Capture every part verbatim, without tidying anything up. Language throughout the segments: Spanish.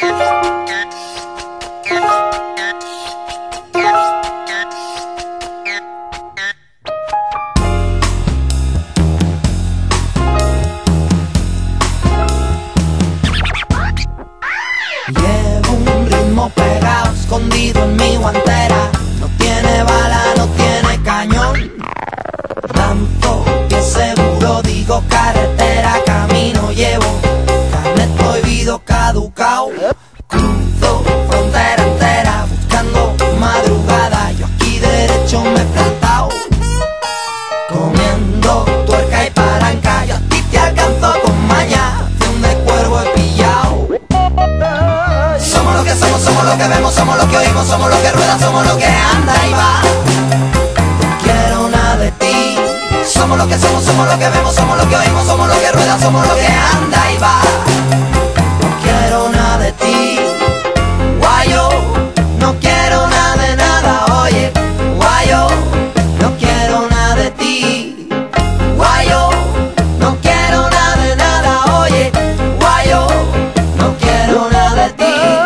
Llevo un ritmo pegado, escondido en mi guantera. No tiene bala, no tiene cañón. Lanzo pie seguro, digo carretera. Camino llevo, carnet prohibido, caducao. Cruzo frontera entera, buscando madrugada. Yo aquí derecho me he plantado, comiendo tuerca y palanca. Yo a ti te alcanzo con maña, acción de cuervo he pillado. Somos lo que somos, somos lo que vemos, somos lo que oímos, somos lo que rueda, somos lo que anda y va. No quiero nada de ti. Somos lo que somos, somos lo que vemos, somos lo que oímos, somos lo que rueda, somos lo que anda y va. No quiero nada de ti. Guayo, no quiero nada de nada, oye. Guayo, no quiero nada de ti. Guayo, no quiero nada de nada, oye. Guayo, no quiero nada de ti.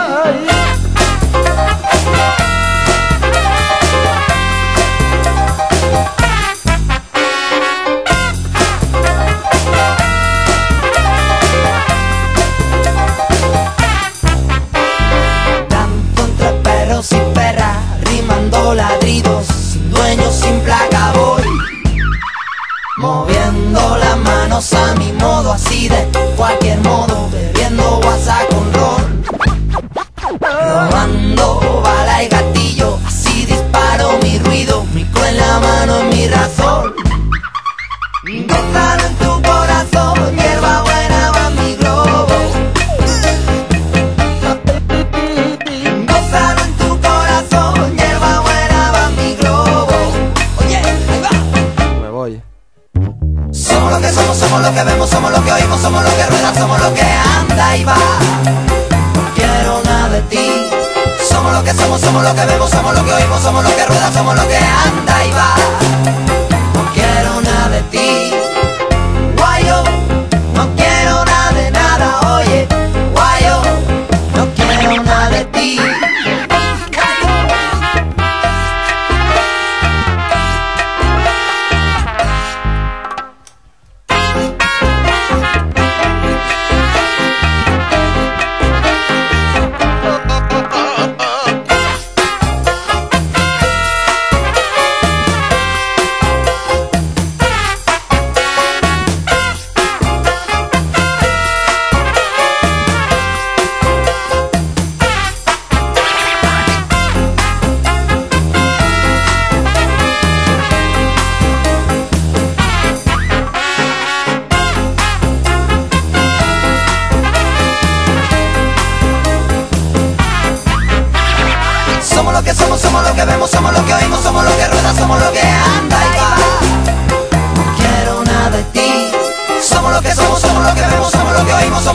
Y perra, rimando ladridos, sin dueño, sin placa voy, moviendo las manos a mi modo, así de cualquier modo, bebiendo guasa con ron, robando bala y gatillo, así disparo mi ruido, micro en la mano en mi razón. Gózalo en tu corazón, hierba buena va mi globo. Gózalo en tu corazón, hierba buena va mi globo. Oye, ahí va. Me voy. Somos lo que somos, somos lo que vemos, somos lo que oímos, somos lo que rueda, somos lo que anda y va. No quiero nada de ti. Somos lo que somos, somos lo que vemos, somos lo que oímos, somos lo que rueda, somos lo que anda y va. No quiero nada de ti. Guayo, no quiero nada de nada, oye. Guayo, no quiero nada de ti. Somos lo que somos, somos lo que vemos, somos lo que oímos, somos lo que rueda, somos lo que anda y va. No quiero nada de ti. Somos lo que somos, somos lo que vemos, somos lo que oímos, somos